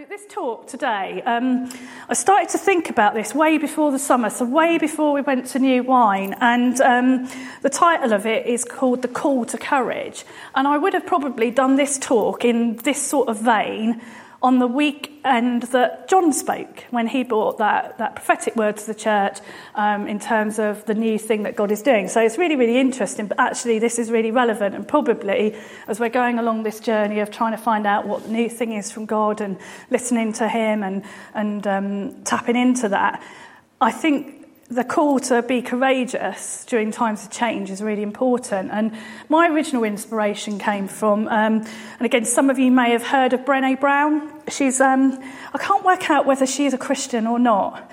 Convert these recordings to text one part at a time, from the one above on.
this talk today, I started to think about this way before the summer, so way before we went to New Wine, and the title of it is called The Call to Courage. And I would have probably done this talk in this sort of vein on the weekend that John spoke, when he brought that prophetic word to the church in terms of the new thing that God is doing. So it's really, really interesting, but actually this is really relevant, and probably as we're going along this journey of trying to find out what the new thing is from God and listening to him and tapping into that, I think the call to be courageous during times of change is really important. And my original inspiration came from, and again, some of you may have heard of Brené Brown. She's, I can't work out whether she's a Christian or not.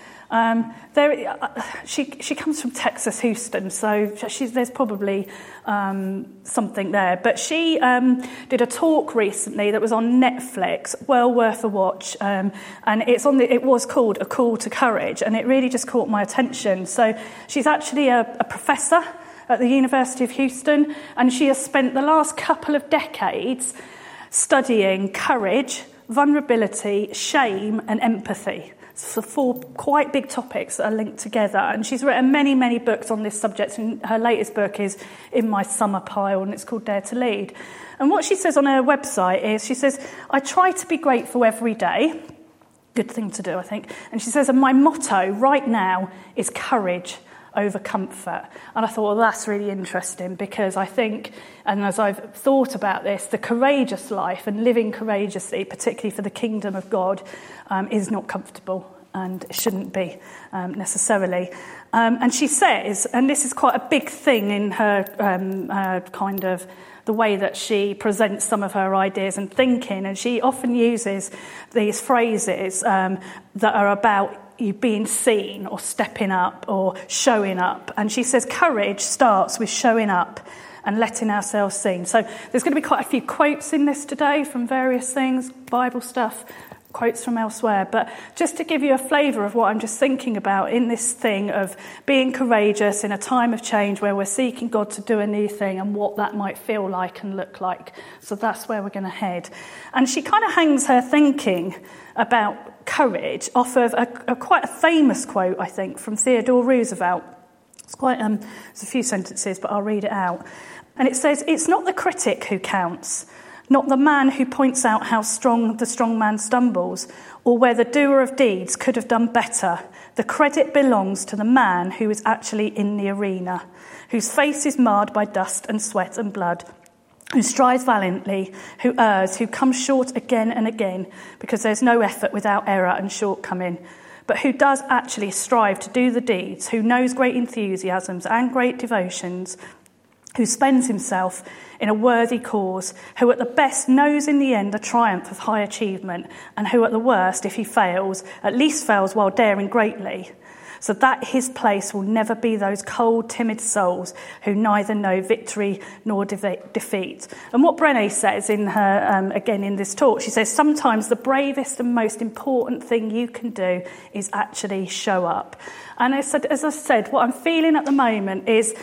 She comes from Texas, Houston, so there's probably something there. But she did a talk recently that was on Netflix, well worth a watch, and it was called A Call to Courage, and it really just caught my attention. So she's actually a professor at the University of Houston, and she has spent the last couple of decades studying courage, vulnerability, shame, and empathy. So 4 quite big topics that are linked together. And she's written many, many books on this subject. And her latest book is in my summer pile, and it's called Dare to Lead. And what she says on her website is, she says, I try to be grateful every day. Good thing to do, I think. And she says, and my motto right now is courage over comfort. And I thought, well, that's really interesting, because I think, and as I've thought about this, the courageous life and living courageously, particularly for the kingdom of God, is not comfortable, and it shouldn't be necessarily. And she says, and this is quite a big thing in her kind of the way that she presents some of her ideas and thinking, and she often uses these phrases that are about you being seen or stepping up or showing up. And she says courage starts with showing up and letting ourselves seen. So there's going to be quite a few quotes in this today from various things, Bible stuff, quotes from elsewhere. But just to give you a flavour of what I'm just thinking about in this thing of being courageous in a time of change where we're seeking God to do a new thing and what that might feel like and look like. So that's where we're going to head. And she kind of hangs her thinking about courage off of a quite a famous quote, I think, from Theodore Roosevelt. It's quite there's a few sentences, but I'll read it out. And it says, "It's not the critic who counts, not the man who points out how strong the strong man stumbles, or where the doer of deeds could have done better. The credit belongs to the man who is actually in the arena, whose face is marred by dust and sweat and blood, who strives valiantly, who errs, who comes short again and again, because there's no effort without error and shortcoming, but who does actually strive to do the deeds, who knows great enthusiasms and great devotions, who spends himself in a worthy cause, who at the best knows in the end the triumph of high achievement, and who at the worst, if he fails, at least fails while daring greatly, so that his place will never be those cold, timid souls who neither know victory nor defeat." And what Brené says in her, again in this talk, she says, sometimes the bravest and most important thing you can do is actually show up. And as I said, what I'm feeling at the moment is,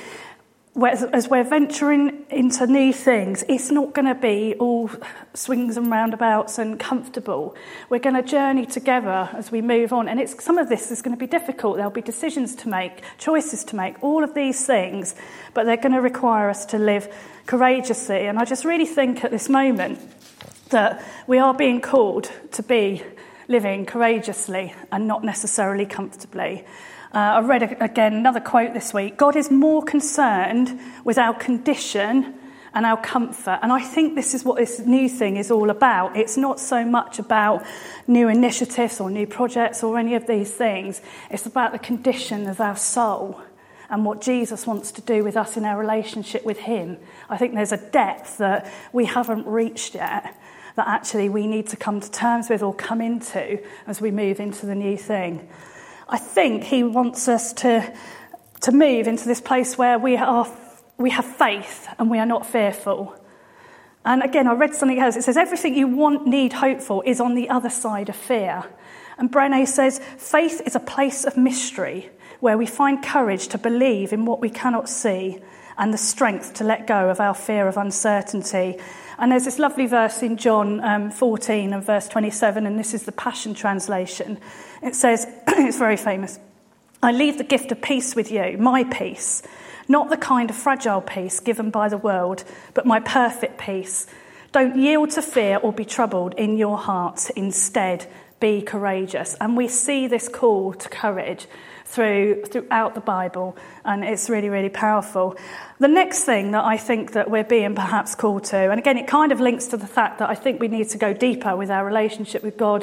as we're venturing into new things, it's not going to be all swings and roundabouts and comfortable. We're going to journey together as we move on. And some of this is going to be difficult. There'll be decisions to make, choices to make, all of these things. But they're going to require us to live courageously. And I just really think at this moment that we are being called to be living courageously and not necessarily comfortably. I read again another quote this week. God is more concerned with our condition and our comfort. And I think this is what this new thing is all about. It's not so much about new initiatives or new projects or any of these things. It's about the condition of our soul and what Jesus wants to do with us in our relationship with him. I think there's a depth that we haven't reached yet that actually we need to come to terms with or come into as we move into the new thing. I think he wants us to move into this place where we have faith and we are not fearful. And again, I read something else. It says, everything you want, need, hope for is on the other side of fear. And Brené says, faith is a place of mystery where we find courage to believe in what we cannot see and the strength to let go of our fear of uncertainty. And there's this lovely verse in John 14 and verse 27, and this is the Passion Translation. It says, it's very famous, "I leave the gift of peace with you, my peace, not the kind of fragile peace given by the world, but my perfect peace. Don't yield to fear or be troubled in your hearts. Instead, be courageous." And we see this call to courage throughout the Bible, and it's really, really powerful. The next thing that I think that we're being perhaps called to, and again, it kind of links to the fact that I think we need to go deeper with our relationship with God,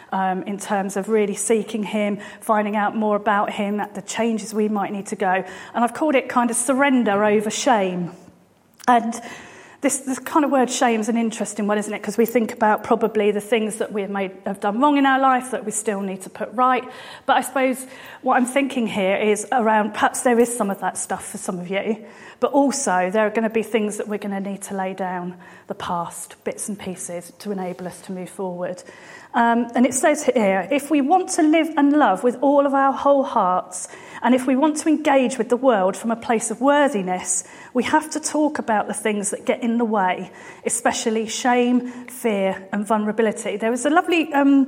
in terms of really seeking him, finding out more about him, the changes we might need to go. And I've called it kind of surrender over shame. And this kind of word shame is an interesting one, isn't it? Because we think about probably the things that we have done wrong in our life that we still need to put right. But I suppose what I'm thinking here is around, perhaps there is some of that stuff for some of you, but also there are going to be things that we're going to need to lay down, the past, bits and pieces, to enable us to move forward. And it says here, if we want to live and love with all of our whole hearts, and if we want to engage with the world from a place of worthiness, we have to talk about the things that get in the way, especially shame, fear, and vulnerability. There was a lovely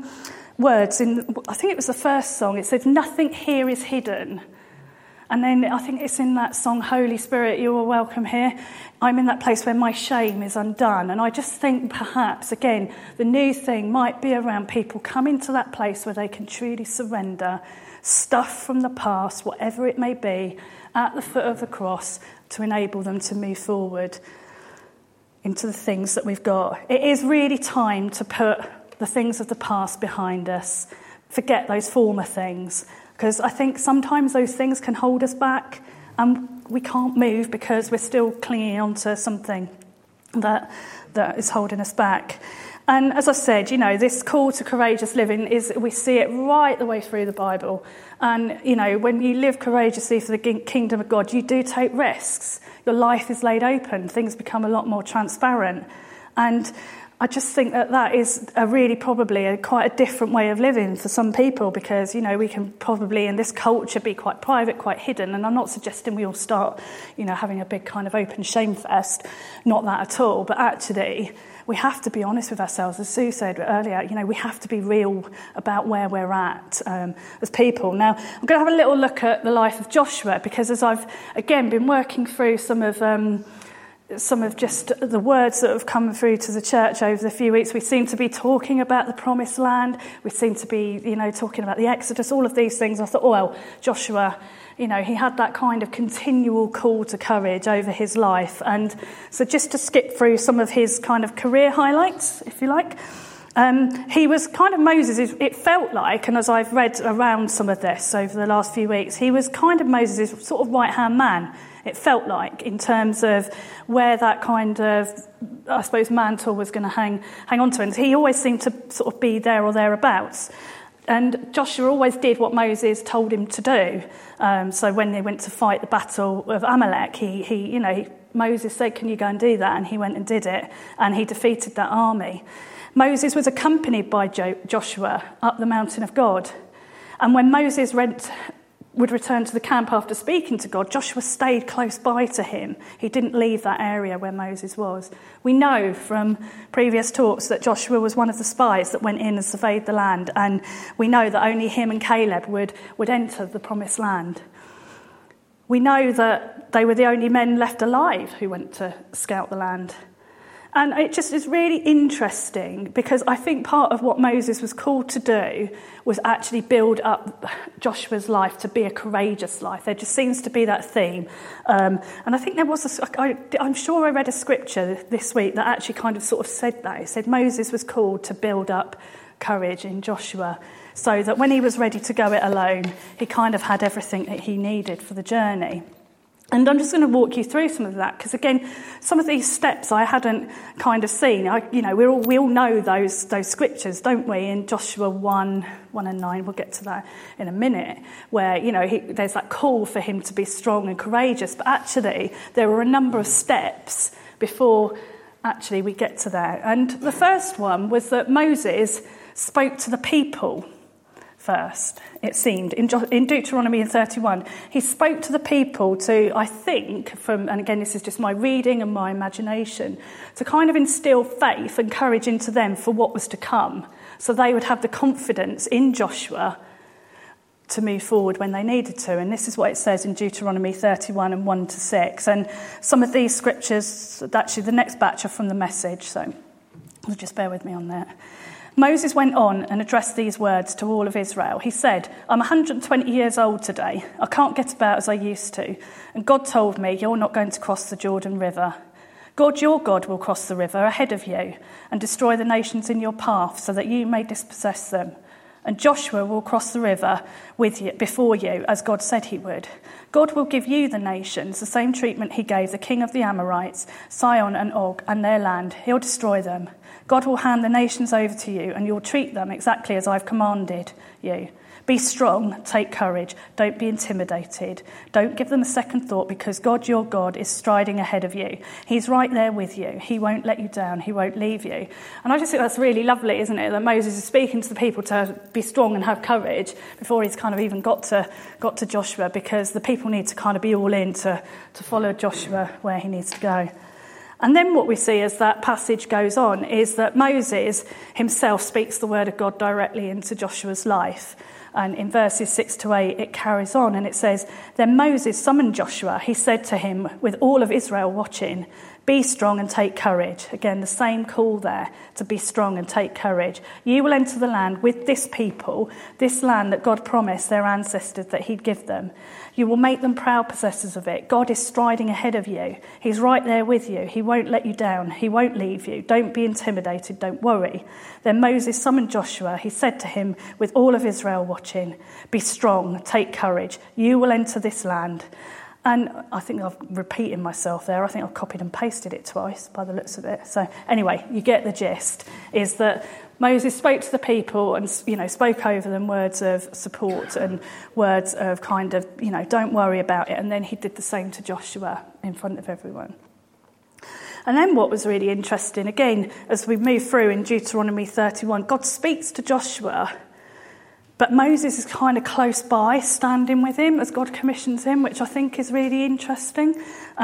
words in, I think it was the first song, it said, "Nothing here is hidden." And then I think it's in that song, "Holy Spirit, you are welcome here. I'm in that place where my shame is undone." And I just think perhaps, again, the new thing might be around people coming to that place where they can truly surrender stuff from the past, whatever it may be, at the foot of the cross to enable them to move forward into the things that we've got. It is really time to put the things of the past behind us, forget those former things, because I think sometimes those things can hold us back and we can't move because we're still clinging on to something that is holding us back. And as I said, you know, this call to courageous living we see it right the way through the Bible. And, you know, when you live courageously for the kingdom of God, you do take risks. Your life is laid open. Things become a lot more transparent. And I just think that is probably quite a different way of living for some people, because, you know, we can probably in this culture be quite private, quite hidden. And I'm not suggesting we all start, you know, having a big kind of open shame fest. Not that at all. But actually, we have to be honest with ourselves. As Sue said earlier, you know, we have to be real about where we're at as people. Now, I'm going to have a little look at the life of Joshua, because as I've, again, been working through some of just the words that have come through to the church over the few weeks, we seem to be talking about the promised land. We seem to be, you know, talking about the Exodus, all of these things. I thought, oh, well, Joshua, you know, he had that kind of continual call to courage over his life. And so just to skip through some of his kind of career highlights, if you like, he was kind of Moses, it felt like, and as I've read around some of this over the last few weeks, he was kind of Moses' sort of right-hand man. It felt like, in terms of where that kind of, I suppose, mantle was going to hang on to him. He always seemed to sort of be there or thereabouts. And Joshua always did what Moses told him to do. So when they went to fight the battle of Amalek, Moses said, "Can you go and do that?" And he went and did it, and he defeated that army. Moses was accompanied by Joshua up the mountain of God. And when Moses would return to the camp after speaking to God, Joshua stayed close by to him. He didn't leave that area where Moses was. We know from previous talks that Joshua was one of the spies that went in and surveyed the land, and we know that only him and Caleb would enter the promised land. We know that they were the only men left alive who went to scout the land. And it just is really interesting, because I think part of what Moses was called to do was actually build up Joshua's life to be a courageous life. There just seems to be that theme. And I think there was I'm sure I read a scripture this week that actually kind of sort of said that. It said Moses was called to build up courage in Joshua, so that when he was ready to go it alone, he kind of had everything that he needed for the journey. And I'm just going to walk you through some of that, because again, some of these steps I hadn't kind of seen. We all know those scriptures, don't we? In Joshua 1 and 9, we'll get to that in a minute, where there's that call for him to be strong and courageous. But actually, there were a number of steps before actually we get to that. And the first one was that Moses spoke to the people first, it seemed. In Deuteronomy 31, he spoke to the people to, I think, and again, this is just my reading and my imagination, to kind of instill faith and courage into them for what was to come, so they would have the confidence in Joshua to move forward when they needed to. And this is what it says in Deuteronomy 31 and 1-6. And some of these scriptures, actually the next batch are from the Message, so just bear with me on that. Moses went on and addressed these words to all of Israel. He said, I'm 120 years old today. I can't get about as I used to. And God told me, you're not going to cross the Jordan River. God, your God, will cross the river ahead of you and destroy the nations in your path so that you may dispossess them. And Joshua will cross the river with you, before you, as God said he would. God will give you the nations, the same treatment he gave the king of the Amorites, Sihon and Og, and their land. He'll destroy them. God will hand the nations over to you, and you'll treat them exactly as I've commanded you. Be strong, take courage, don't be intimidated. Don't give them a second thought, because God, your God, is striding ahead of you. He's right there with you. He won't let you down. He won't leave you. And I just think that's really lovely, isn't it, that Moses is speaking to the people to be strong and have courage before he's kind of even got to Joshua, because the people need to kind of be all in to follow Joshua where he needs to go. And then what we see as that passage goes on is that Moses himself speaks the word of God directly into Joshua's life. And in verses 6-8, it carries on and it says, Then Moses summoned Joshua. He said to him, with all of Israel watching, Be strong and take courage. Again, the same call there, to be strong and take courage. You will enter the land with this people, this land that God promised their ancestors that he'd give them. You will make them proud possessors of it. God is striding ahead of you. He's right there with you. He won't let you down. He won't leave you. Don't be intimidated. Don't worry. Then Moses summoned Joshua. He said to him, with all of Israel watching, Be strong, take courage. You will enter this land. And I think I've repeated myself there. I think I've copied and pasted it twice by the looks of it. So anyway, you get the gist, is that Moses spoke to the people and, spoke over them words of support and words of kind of, don't worry about it. And then he did the same to Joshua in front of everyone. And then what was really interesting, again, as we move through in Deuteronomy 31, God speaks to Joshua, but Moses is kind of close by, standing with him as God commissions him, which I think is really interesting.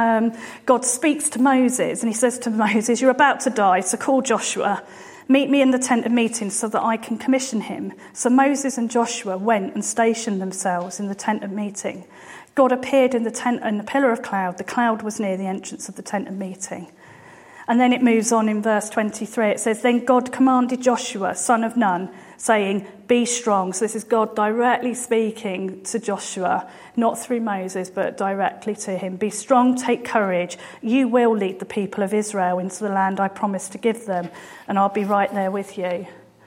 God speaks to Moses and he says to Moses, You're about to die, so call Joshua. Meet me in the tent of meeting so that I can commission him. So Moses and Joshua went and stationed themselves in the tent of meeting. God appeared in the tent in the pillar of cloud. The cloud was near the entrance of the tent of meeting. And then it moves on in verse 23. It says, Then God commanded Joshua, son of Nun, saying, Be strong. So this is God directly speaking to Joshua, not through Moses, but directly to him. Be strong, take courage. You will lead the people of Israel into the land I promised to give them, and I'll be right there with you.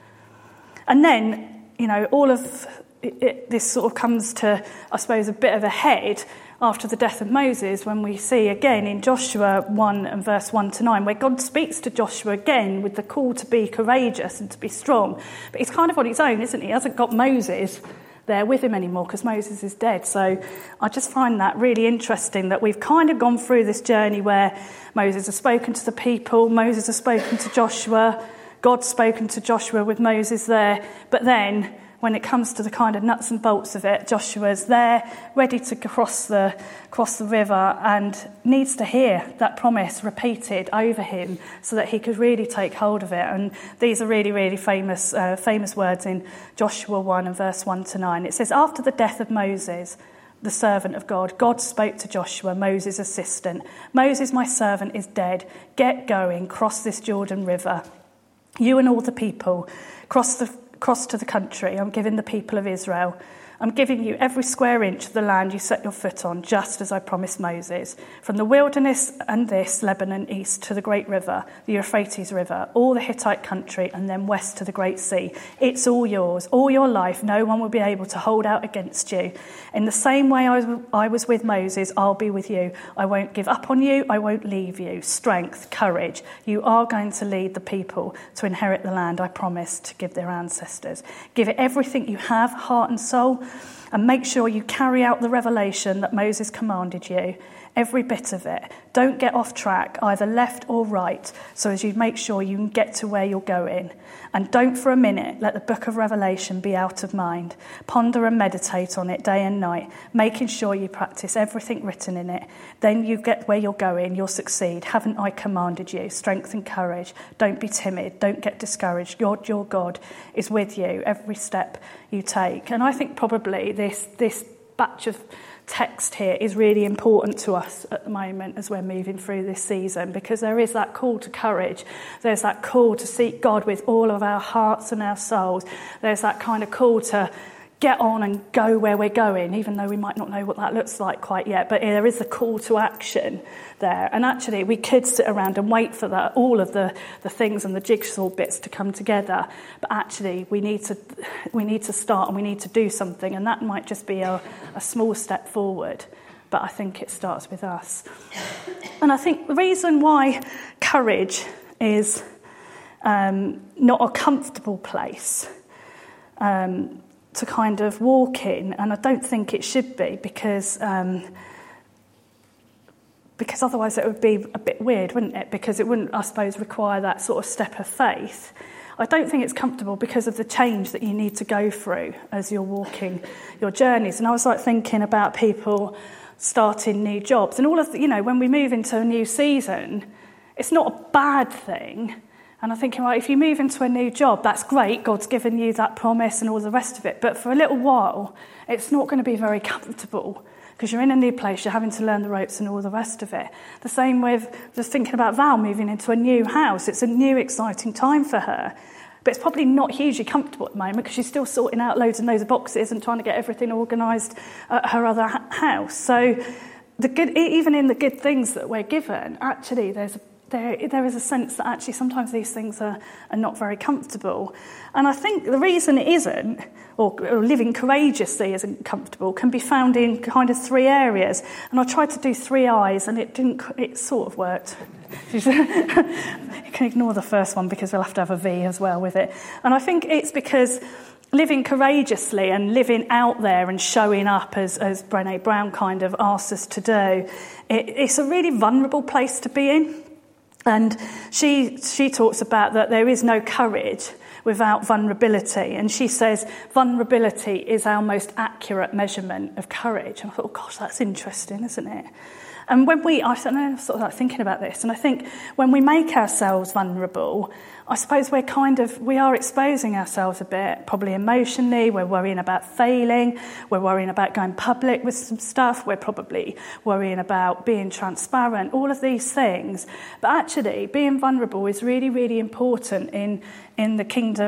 And then, all of this sort of comes to, I suppose, a bit of a head after the death of Moses, when we see again in Joshua 1 and verse 1-9, where God speaks to Joshua again with the call to be courageous and to be strong. But he's kind of on his own, isn't he? He hasn't got Moses there with him anymore because Moses is dead. So I just find that really interesting that we've kind of gone through this journey where Moses has spoken to the people, Moses has spoken to Joshua, God's spoken to Joshua with Moses there, but then when it comes to the kind of nuts and bolts of it, Joshua's there, ready to cross the river, and needs to hear that promise repeated over him so that he could really take hold of it. And these are really, really famous words in Joshua 1 and verse 1-9. It says, After the death of Moses, the servant of God, God spoke to Joshua, Moses' assistant. Moses, my servant, is dead. Get going, cross this Jordan River. You and all the people, cross to the country I'm giving the people of Israel. I'm giving you every square inch of the land you set your foot on, just as I promised Moses. From the wilderness and this, Lebanon, east to the great river, the Euphrates River, all the Hittite country, and then west to the great sea. It's all yours. All your life, no one will be able to hold out against you. In the same way I was with Moses, I'll be with you. I won't give up on you. I won't leave you. Strength, courage. You are going to lead the people to inherit the land I promised to give their ancestors. Give it everything you have, heart and soul, and make sure you carry out the revelation that Moses commanded you. every bit of it. Don't get off track, either left or right, so as you make sure you can get to where you're going. And don't for a minute let the book of Revelation be out of mind. Ponder and meditate on it day and night, making sure you practice everything written in it. Then you get where you're going, you'll succeed. Haven't I commanded you? Strength and courage. Don't be timid. Don't get discouraged. Your God is with you every step you take. And I think probably this batch of text here is really important to us at the moment as we're moving through this season, because there is that call to courage. There's that call to seek God with all of our hearts and our souls. There's that kind of call to get on and go where we're going, even though we might not know what that looks like quite yet. But there is a call to action there. And actually, we could sit around and wait for that, all of the things and the jigsaw bits to come together. But actually, we need to start and we need to do something. And that might just be a small step forward. But I think it starts with us. And I think the reason why courage is not a comfortable place to kind of walk in, and I don't think it should be, because otherwise it would be a bit weird, wouldn't it? Because it wouldn't, I suppose, require that sort of step of faith. I don't think it's comfortable because of the change that you need to go through as you're walking your journeys. And I was like thinking about people starting new jobs and all of the, when we move into a new season, it's not a bad thing. And I'm thinking, right, if you move into a new job, that's great. God's given you that promise and all the rest of it. But for a little while, it's not going to be very comfortable because you're in a new place, you're having to learn the ropes and all the rest of it. The same with just thinking about Val moving into a new house. It's a new, exciting time for her. But it's probably not hugely comfortable at the moment because she's still sorting out loads and loads of boxes and trying to get everything organised at her other house. So even in the good things that we're given, actually there is a sense that actually sometimes these things are not very comfortable. And I think the reason it isn't, or living courageously isn't comfortable, can be found in kind of three areas. And I tried to do 3 I's and it sort of worked. You can ignore the first one because we'll have to have a V as well with it. And I think it's because living courageously and living out there and showing up, as Brené Brown kind of asked us to do, it's a really vulnerable place to be in. And she talks about that there is no courage without vulnerability. And she says vulnerability is our most accurate measurement of courage. And I thought, oh gosh, that's interesting, isn't it? And I was sort of like thinking about this, and I think when we make ourselves vulnerable, I suppose we are exposing ourselves a bit, probably emotionally. We're worrying about failing. We're worrying about going public with some stuff. We're probably worrying about being transparent, all of these things. But actually, being vulnerable is really, really important in the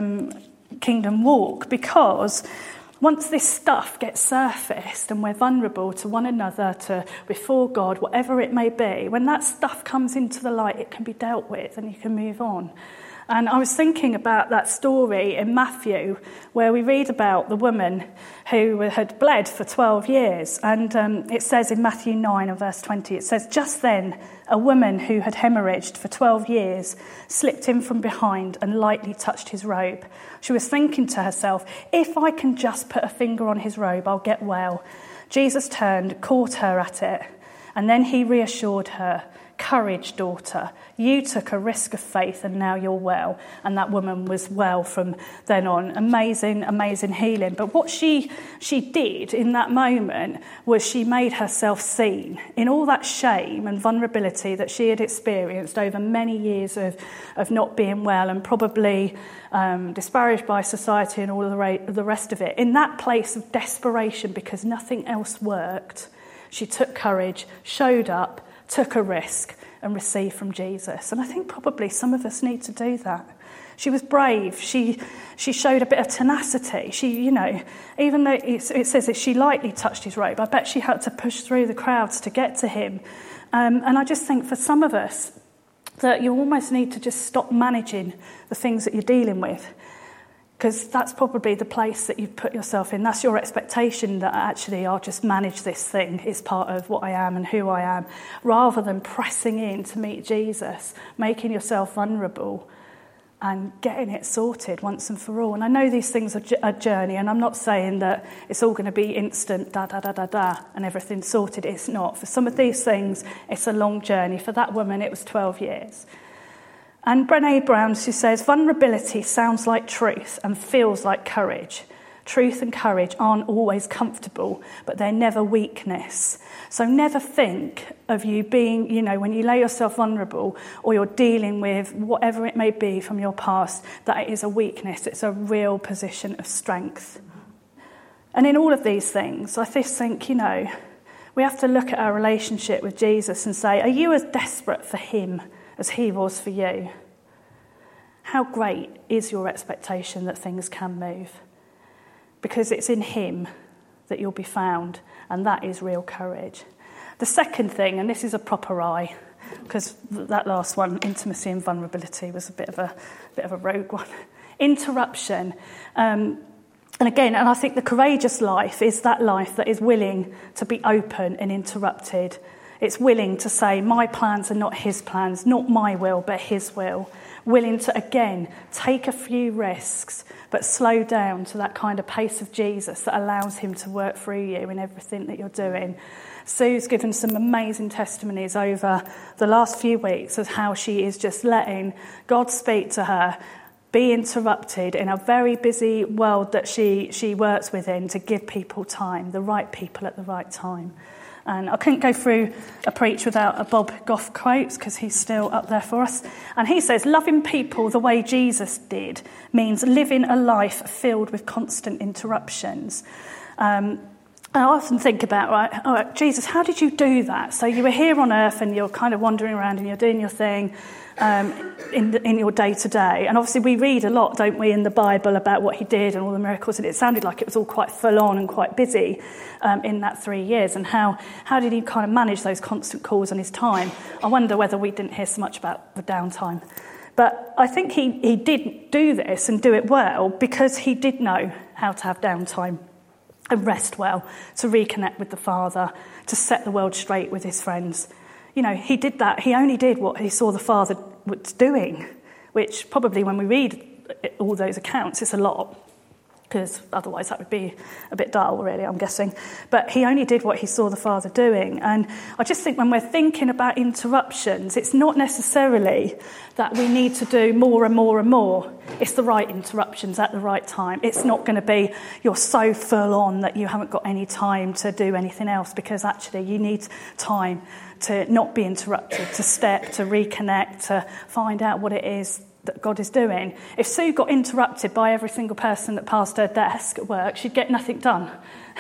kingdom walk, because once this stuff gets surfaced and we're vulnerable to one another, to before God, whatever it may be, when that stuff comes into the light, it can be dealt with and you can move on. And I was thinking about that story in Matthew where we read about the woman who had bled for 12 years. And it says in Matthew 9 and verse 20, it says, "Just then a woman who had hemorrhaged for 12 years slipped in from behind and lightly touched his robe. She was thinking to herself, if I can just put a finger on his robe, I'll get well. Jesus turned, caught her at it, and then he reassured her, 'Courage, daughter. You took a risk of faith and now you're well.' And that woman was well from then on. Amazing, amazing healing. But what she did in that moment was she made herself seen in all that shame and vulnerability that she had experienced over many years of not being well and probably disparaged by society and all of the rest of it. In that place of desperation because nothing else worked, she took courage, showed up, took a risk and received from Jesus. And I think probably some of us need to do that. She was brave. She showed a bit of tenacity. Even though it says that she lightly touched his robe, I bet she had to push through the crowds to get to him. And I just think for some of us that you almost need to just stop managing the things that you're dealing with, because that's probably the place that you've put yourself in. That's your expectation, that actually I'll just manage this thing. It's part of what I am and who I am. Rather than pressing in to meet Jesus, making yourself vulnerable, and getting it sorted once and for all. And I know these things are a journey, and I'm not saying that it's all going to be instant, and everything's sorted. It's not. For some of these things, it's a long journey. For that woman, it was 12 years. And Brené Brown, she says, vulnerability sounds like truth and feels like courage. Truth and courage aren't always comfortable, but they're never weakness. So never think of you being, when you lay yourself vulnerable or you're dealing with whatever it may be from your past, that it is a weakness. It's a real position of strength. And in all of these things, I just think, we have to look at our relationship with Jesus and say, are you as desperate for him as he was for you? How great is your expectation that things can move? Because it's in him that you'll be found, and that is real courage. The second thing, and this is a proper I, because that last one, intimacy and vulnerability, was a bit of a rogue one. Interruption. And I think the courageous life is that life that is willing to be open and interrupted. It's willing to say, my plans are not his plans, not my will, but his will. Willing to, again, take a few risks, but slow down to that kind of pace of Jesus that allows him to work through you in everything that you're doing. Sue's given some amazing testimonies over the last few weeks of how she is just letting God speak to her, be interrupted in a very busy world that she works within, to give people time, the right people at the right time. And I couldn't go through a preach without a Bob Goff quote, because he's still up there for us. And he says, loving people the way Jesus did means living a life filled with constant interruptions. And I often think about, right, Jesus, how did you do that? So you were here on earth and you're kind of wandering around and you're doing your thing in your day-to-day. And obviously we read a lot, don't we, in the Bible about what he did and all the miracles. And it sounded like it was all quite full-on and quite busy in that 3 years. And how did he kind of manage those constant calls on his time? I wonder whether we didn't hear so much about the downtime. But I think he did do this and do it well because he did know how to have downtime and rest well, to reconnect with the Father, to set the world straight with his friends. He did that. He only did what he saw the Father was doing, which probably when we read all those accounts, it's a lot, because otherwise that would be a bit dull, really, I'm guessing. But he only did what he saw the Father doing. And I just think when we're thinking about interruptions, it's not necessarily that we need to do more and more and more. It's the right interruptions at the right time. It's not going to be you're so full on that you haven't got any time to do anything else, because actually you need time to not be interrupted, to step, to reconnect, to find out what it is that God is doing. If Sue got interrupted by every single person that passed her desk at work, she'd get nothing done.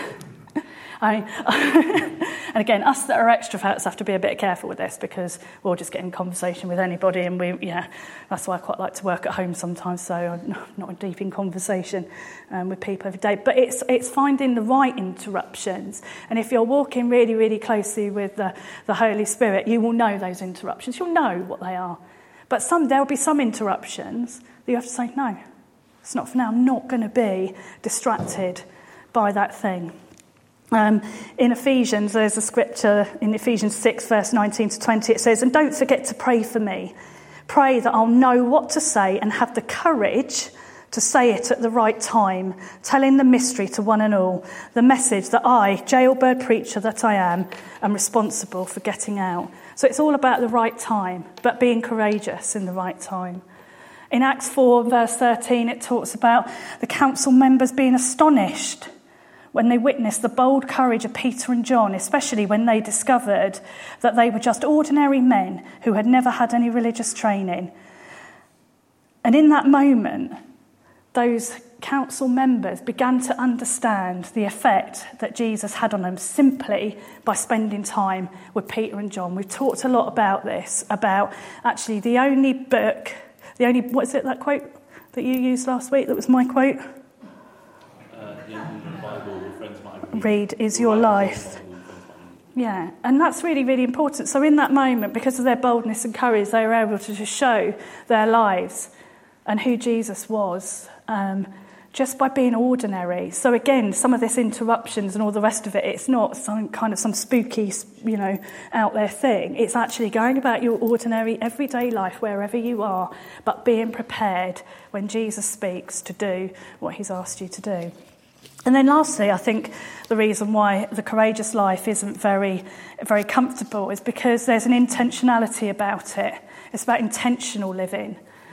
And again, us that are extroverts have to be a bit careful with this, because we'll just get in conversation with anybody, and that's why I quite like to work at home sometimes, so I'm not deep in conversation with people every day. But it's finding the right interruptions, and if you're walking really, really closely with the Holy Spirit, you will know those interruptions. You'll know what they are. But there will be some interruptions that you have to say, no, it's not for now. I'm not going to be distracted by that thing. In Ephesians, there's a scripture in Ephesians 6, verse 19 to 20. It says, and don't forget to pray for me. Pray that I'll know what to say and have the courage to say it at the right time, telling the mystery to one and all, the message that I, jailbird preacher that I am responsible for getting out. So it's all about the right time, but being courageous in the right time. In Acts 4, verse 13, it talks about the council members being astonished when they witnessed the bold courage of Peter and John, especially when they discovered that they were just ordinary men who had never had any religious training. And in that moment, those council members began to understand the effect that Jesus had on them simply by spending time with Peter and John. We've talked a lot about this, about actually what is it, that quote that you used last week that was my quote? Read is your life. Yeah, and that's really, really important. So in that moment, because of their boldness and courage, they were able to just show their lives and who Jesus was just by being ordinary. So again, some of this interruptions and all the rest of it, it's not some spooky, out there thing. It's actually going about your ordinary, everyday life, wherever you are, but being prepared when Jesus speaks to do what he's asked you to do. And then lastly, I think the reason why the courageous life isn't very, very comfortable is because there's an intentionality about it. It's about intentional living.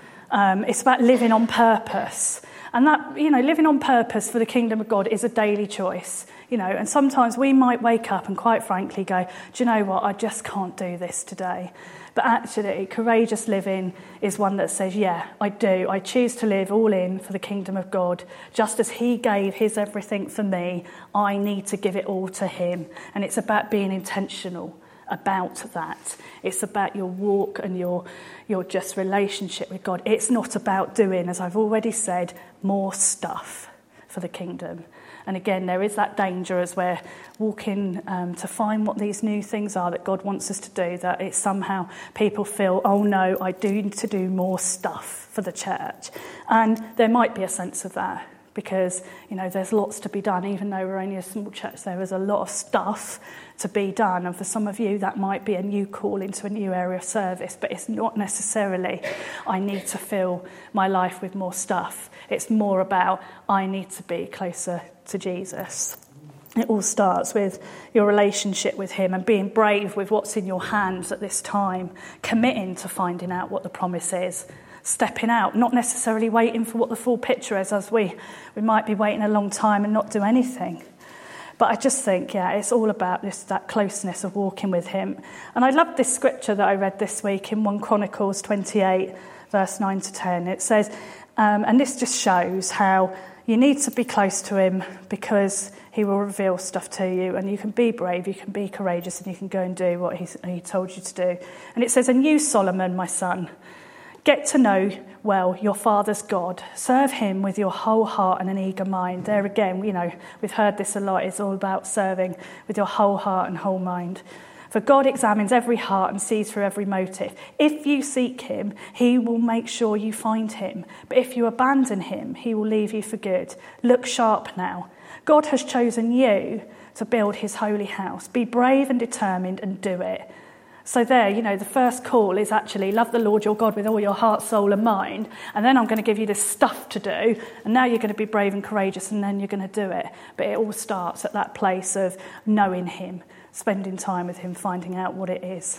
It's about living on purpose. And that, living on purpose for the kingdom of God is a daily choice, and sometimes we might wake up and quite frankly go, do you know what, I just can't do this today. But actually, courageous living is one that says, yeah, I do. I choose to live all in for the kingdom of God. Just as he gave his everything for me, I need to give it all to him. And it's about being intentional about that. It's about your walk and your just relationship with God. It's not about doing, as I've already said, more stuff for the kingdom. And again, there is that danger as we're walking to find what these new things are that God wants us to do, that it's somehow people feel, oh no, I do need to do more stuff for the church. And there might be a sense of that because, there's lots to be done. Even though we're only a small church, there is a lot of stuff to be done. And for some of you, that might be a new call into a new area of service, but it's not necessarily, I need to fill my life with more stuff. It's more about, I need to be closer to Jesus. It all starts with your relationship with him and being brave with what's in your hands at this time, committing to finding out what the promise is, stepping out, not necessarily waiting for what the full picture is, as we might be waiting a long time and not do anything. But I just think, it's all about that closeness of walking with him. And I love this scripture that I read this week in 1 Chronicles 28, verse 9 to 10. It says, and this just shows how you need to be close to him because he will reveal stuff to you, and you can be brave, you can be courageous, and you can go and do what he told you to do. And it says, and you, Solomon, my son, get to know well your father's God. Serve him with your whole heart and an eager mind. There again, we've heard this a lot. It's all about serving with your whole heart and whole mind. For God examines every heart and sees through every motive. If you seek him, he will make sure you find him. But if you abandon him, he will leave you for good. Look sharp now. God has chosen you to build his holy house. Be brave and determined and do it. So there, the first call is actually love the Lord your God with all your heart, soul and mind. And then I'm going to give you this stuff to do. And now you're going to be brave and courageous and then you're going to do it. But it all starts at that place of knowing him, spending time with him, finding out what it is.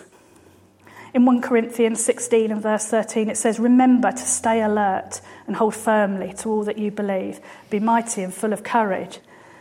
In 1 Corinthians 16 and verse 13, it says, remember to stay alert and hold firmly to all that you believe. Be mighty and full of courage.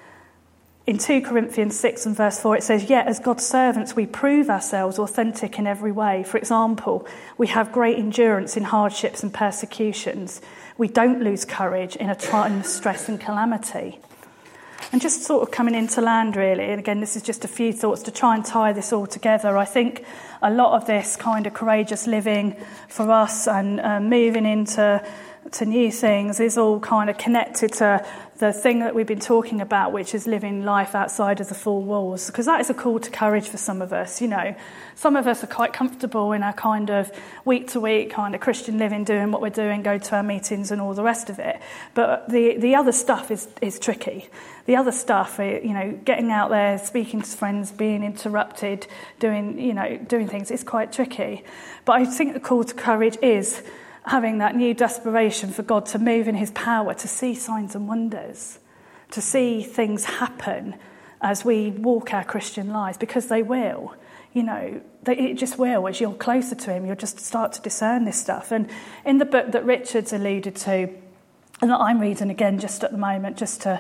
In 2 Corinthians 6 and verse 4, it says, yet as God's servants, we prove ourselves authentic in every way. For example, we have great endurance in hardships and persecutions. We don't lose courage in a time of stress and calamity. And just sort of coming into land, really, and again, this is just a few thoughts to try and tie this all together. I think a lot of this kind of courageous living for us and moving into new things is all kind of connected to the thing that we've been talking about, which is living life outside of the four walls, because that is a call to courage for some of us. Some of us are quite comfortable in our kind of week-to-week kind of Christian living, doing what we're doing, go to our meetings and all the rest of it. But the other stuff is tricky. The other stuff, getting out there, speaking to friends, being interrupted, doing things, is quite tricky. But I think the call to courage is having that new desperation for God to move in his power, to see signs and wonders, to see things happen as we walk our Christian lives, because they will. It just will. As you're closer to him, you'll just start to discern this stuff. And in the book that Richard's alluded to, and that I'm reading again just at the moment, just to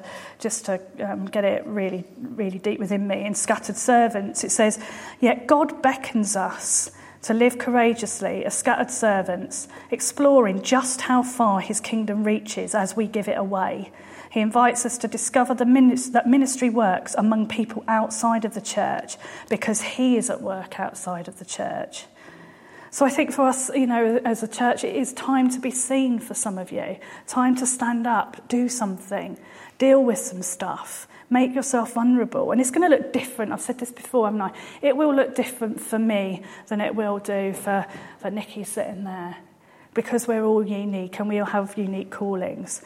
get it really, really deep within me, in Scattered Servants, it says, yet God beckons us to live courageously as scattered servants, exploring just how far his kingdom reaches as we give it away. He invites us to discover that ministry works among people outside of the church because he is at work outside of the church. So I think for us, as a church, it is time to be seen for some of you. Time to stand up, do something, deal with some stuff. Make yourself vulnerable. And it's going to look different. I've said this before, haven't I? It will look different for me than it will do for Nikki sitting there, because we're all unique and we all have unique callings.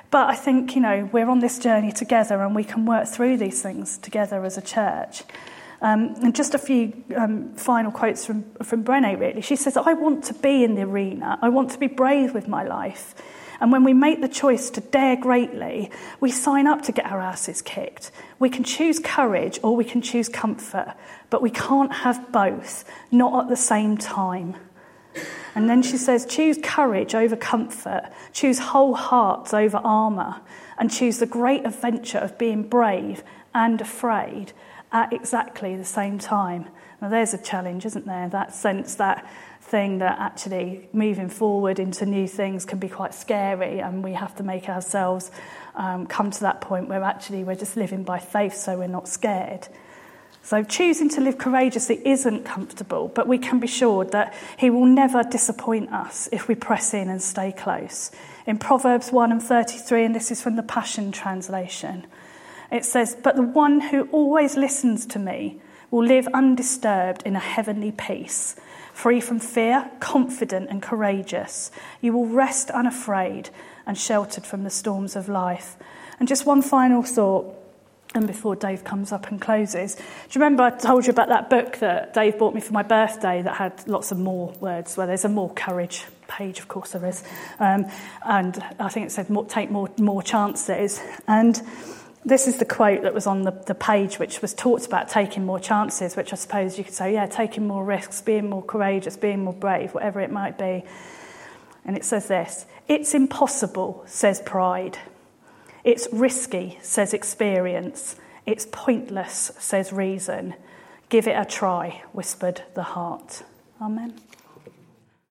But I think, we're on this journey together and we can work through these things together as a church. And just a few final quotes from Brené, really. She says, I want to be in the arena. I want to be brave with my life. And when we make the choice to dare greatly, we sign up to get our asses kicked. We can choose courage or we can choose comfort, but we can't have both, not at the same time. And then she says, choose courage over comfort, choose whole hearts over armour, and choose the great adventure of being brave and afraid at exactly the same time. Now there's a challenge, isn't there? That sense, that thing that actually moving forward into new things can be quite scary, and we have to make ourselves come to that point where actually we're just living by faith, so we're not scared. So choosing to live courageously isn't comfortable, but we can be sure that he will never disappoint us if we press in and stay close. In Proverbs 1:33, and this is from the Passion Translation, it says, "But the one who always listens to me will live undisturbed in a heavenly peace, free from fear, confident and courageous. You will rest unafraid and sheltered from the storms of life." And just one final thought, and before Dave comes up and closes. Do you remember I told you about that book that Dave bought me for my birthday that had lots of more words? Well, there's a more courage page, of course there is. And I think it said take more chances. And this is the quote that was on the page, which was talked about taking more chances, which I suppose you could say, taking more risks, being more courageous, being more brave, whatever it might be. And it says this: "It's impossible," says pride. "It's risky," says experience. "It's pointless," says reason. "Give it a try," whispered the heart. Amen.